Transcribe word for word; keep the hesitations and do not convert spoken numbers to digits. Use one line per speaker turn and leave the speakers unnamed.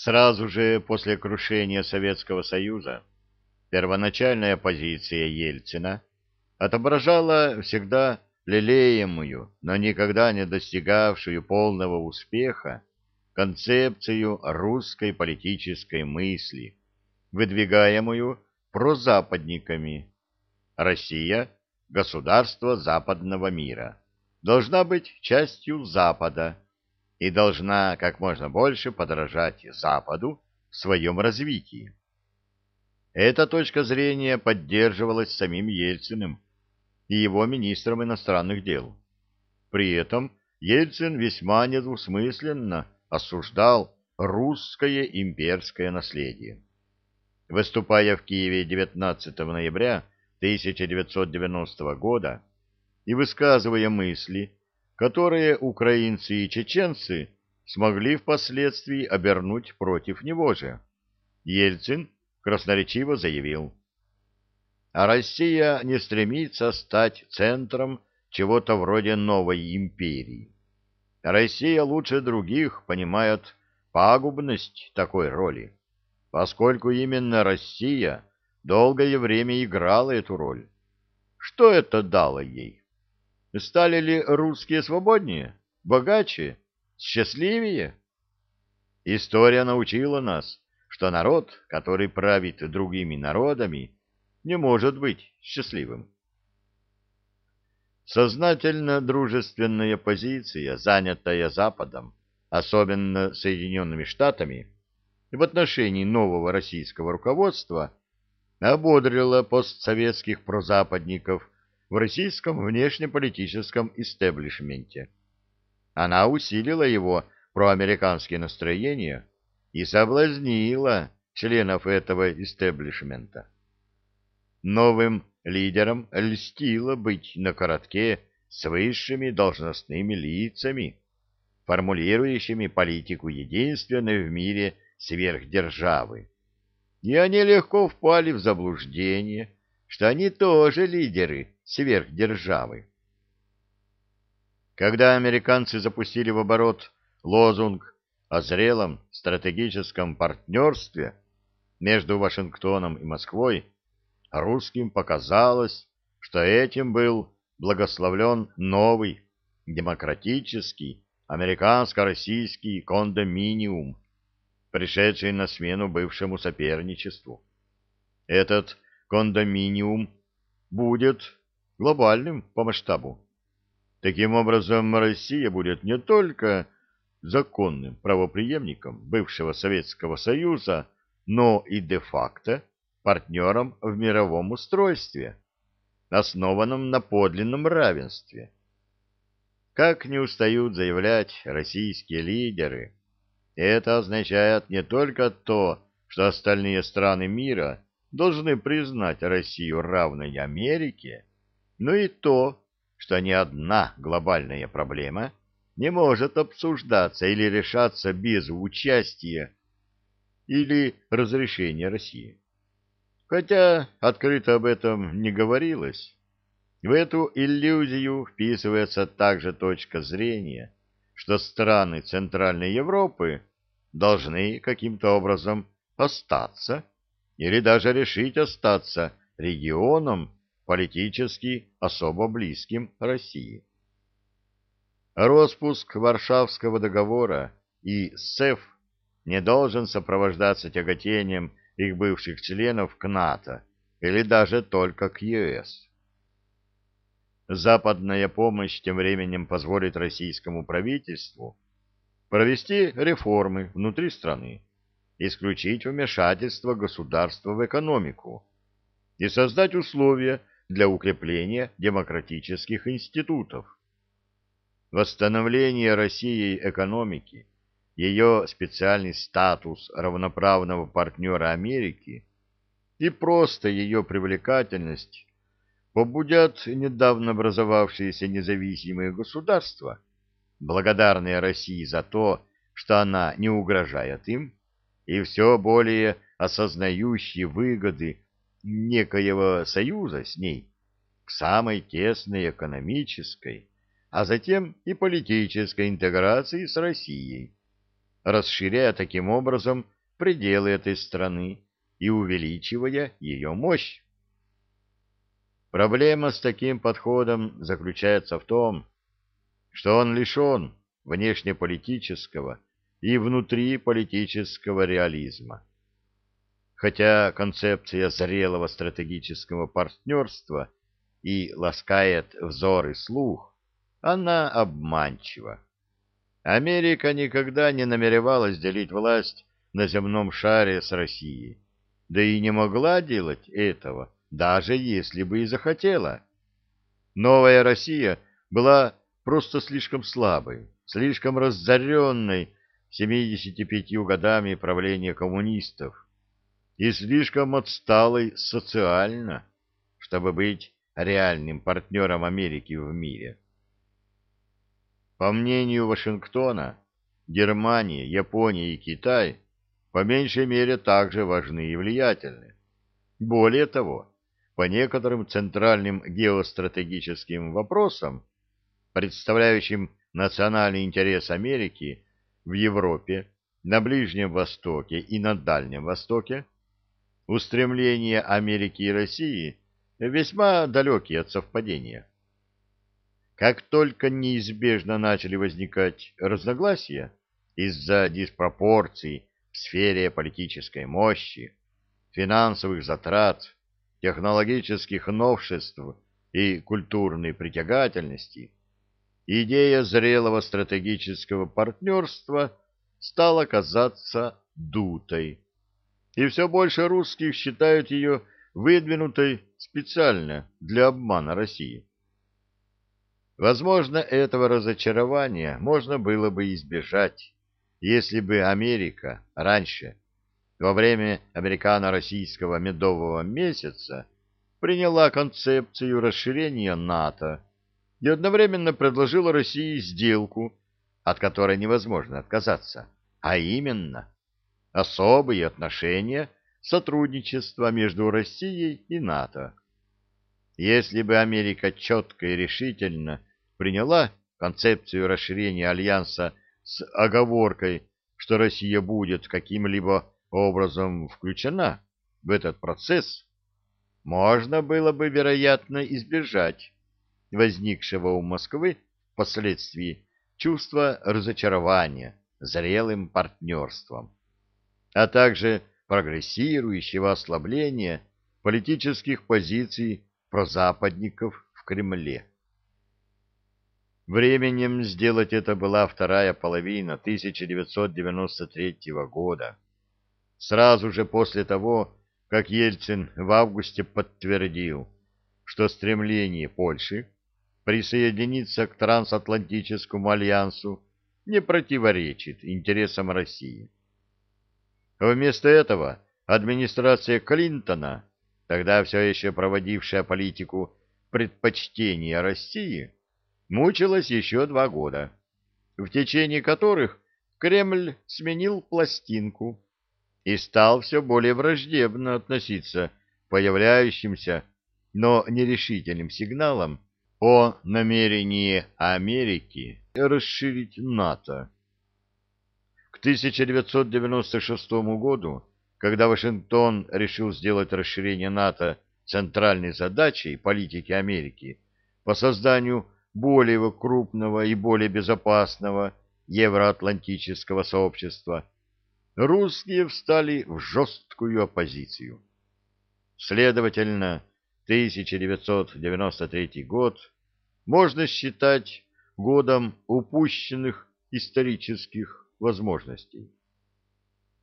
Сразу же после крушения Советского Союза первоначальная позиция Ельцина отображала всегда лелеемую, но никогда не достигавшую полного успеха концепцию русской политической мысли, выдвигаемую прозападниками. Россия, государство западного мира, должна быть частью Запада и должна как можно больше подражать Западу в своем развитии. Эта точка зрения поддерживалась самим Ельциным и его министром иностранных дел. При этом Ельцин весьма недвусмысленно осуждал русское имперское наследие. Выступая в Киеве девятнадцатого ноября тысяча девятьсот девяностого года и высказывая мысли, которые украинцы и чеченцы смогли впоследствии обернуть против него же, Ельцин красноречиво заявил: «А Россия не стремится стать центром чего-то вроде новой империи. Россия лучше других понимает пагубность такой роли, поскольку именно Россия долгое время играла эту роль. Что это дало ей? Стали ли русские свободнее, богаче, счастливее? История научила нас, что народ, который правит другими народами, не может быть счастливым». Сознательно дружественная позиция, занятая Западом, особенно Соединенными Штатами, в отношении нового российского руководства, ободрила постсоветских прозападников в российском внешнеполитическом истеблишменте. Она усилила его проамериканские настроения и соблазнила членов этого истеблишмента. Новым лидерам льстило быть на коротке с высшими должностными лицами, формулирующими политику единственной в мире сверхдержавы. И они легко впали в заблуждение, что они тоже лидеры сверхдержавы. Когда американцы запустили в оборот лозунг о зрелом стратегическом партнерстве между Вашингтоном и Москвой, русским показалось, что этим был благословлен новый демократический американско-российский кондоминиум, пришедший на смену бывшему соперничеству. Этот кондоминиум будет глобальным по масштабу. Таким образом, Россия будет не только законным правопреемником бывшего Советского Союза, но и де-факто партнером в мировом устройстве, основанном на подлинном равенстве. Как не устают заявлять российские лидеры, это означает не только то, что остальные страны мира должны признать Россию равной Америке, но и то, что ни одна глобальная проблема не может обсуждаться или решаться без участия или разрешения России. Хотя открыто об этом не говорилось, в эту иллюзию вписывается также точка зрения, что страны Центральной Европы должны каким-то образом остаться или даже решить остаться регионом, политически особо близким России. Роспуск Варшавского договора и СЭФ не должен сопровождаться тяготением их бывших членов к НАТО или даже только к ЕС. Западная помощь тем временем позволит российскому правительству провести реформы внутри страны, исключить вмешательство государства в экономику и создать условия для укрепления демократических институтов. Восстановление Россией экономики, ее специальный статус равноправного партнера Америки и просто ее привлекательность побудят недавно образовавшиеся независимые государства, благодарные России за то, что она не угрожает им, и все более осознающие выгоды некоего союза с ней, к самой тесной экономической, а затем и политической интеграции с Россией, расширяя таким образом пределы этой страны и увеличивая ее мощь. Проблема с таким подходом заключается в том, что он лишен внешнеполитического и внутриполитического реализма. Хотя концепция зрелого стратегического партнерства и ласкает взор и слух, она обманчива. Америка никогда не намеревалась делить власть на земном шаре с Россией, да и не могла делать этого, даже если бы и захотела. Новая Россия была просто слишком слабой, слишком разоренной семидесятью пятью годами правления коммунистов и слишком отсталой социально, чтобы быть реальным партнером Америки в мире. По мнению Вашингтона, Германия, Япония и Китай по меньшей мере также важны и влиятельны. Более того, по некоторым центральным геостратегическим вопросам, представляющим национальный интерес Америки в Европе, на Ближнем Востоке и на Дальнем Востоке, устремления Америки и России весьма далекие от совпадения. Как только неизбежно начали возникать разногласия из-за диспропорций в сфере политической мощи, финансовых затрат, технологических новшеств и культурной притягательности, идея зрелого стратегического партнерства стала казаться дутой, и все больше русских считают ее выдвинутой специально для обмана России. Возможно, этого разочарования можно было бы избежать, если бы Америка раньше, во время американо-российского медового месяца, приняла концепцию расширения НАТО и одновременно предложила России сделку, от которой невозможно отказаться, а именно особые отношения сотрудничества между Россией и НАТО. Если бы Америка четко и решительно приняла концепцию расширения альянса с оговоркой, что Россия будет каким-либо образом включена в этот процесс, можно было бы, вероятно, избежать возникшего у Москвы впоследствии чувства разочарования зрелым партнерством, а также прогрессирующего ослабления политических позиций прозападников в Кремле. Временем сделать это была вторая половина тысяча девятьсот девяносто третьего года, сразу же после того, как Ельцин в августе подтвердил, что стремление Польши присоединиться к трансатлантическому альянсу не противоречит интересам России. Вместо этого администрация Клинтона, тогда все еще проводившая политику предпочтения России, мучилась еще два года, в течение которых Кремль сменил пластинку и стал все более враждебно относиться к появляющимся, но нерешительным сигналам о намерении Америки расширить НАТО. К тысяча девятьсот девяносто шестому году, когда Вашингтон решил сделать расширение НАТО центральной задачей политики Америки по созданию более крупного и более безопасного евроатлантического сообщества, русские встали в жесткую оппозицию. Следовательно, тысяча девятьсот девяносто третий год можно считать годом упущенных исторических возможностей.